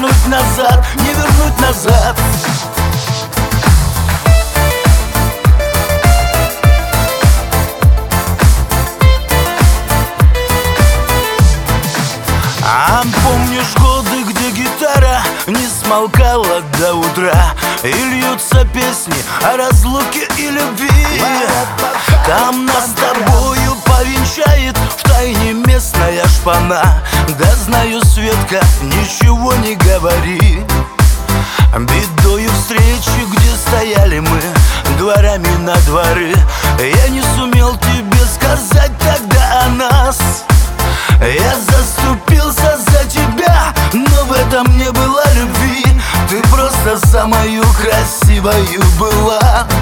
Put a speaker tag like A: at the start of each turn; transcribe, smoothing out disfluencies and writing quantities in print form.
A: вернуть назад, не вернуть назад. А помнишь годы, где гитара не смолкала до утра, и льются песни о разлуке и любви? Там нас с тобою повенчает втайне местная шпана. Да знаю, Светка, ничего не говори. Бедою встречи, где стояли мы дворами на дворы, я не сумел тебе сказать тогда о нас. Я заступился за тебя, но в этом не было любви. Ты просто самою красивою была.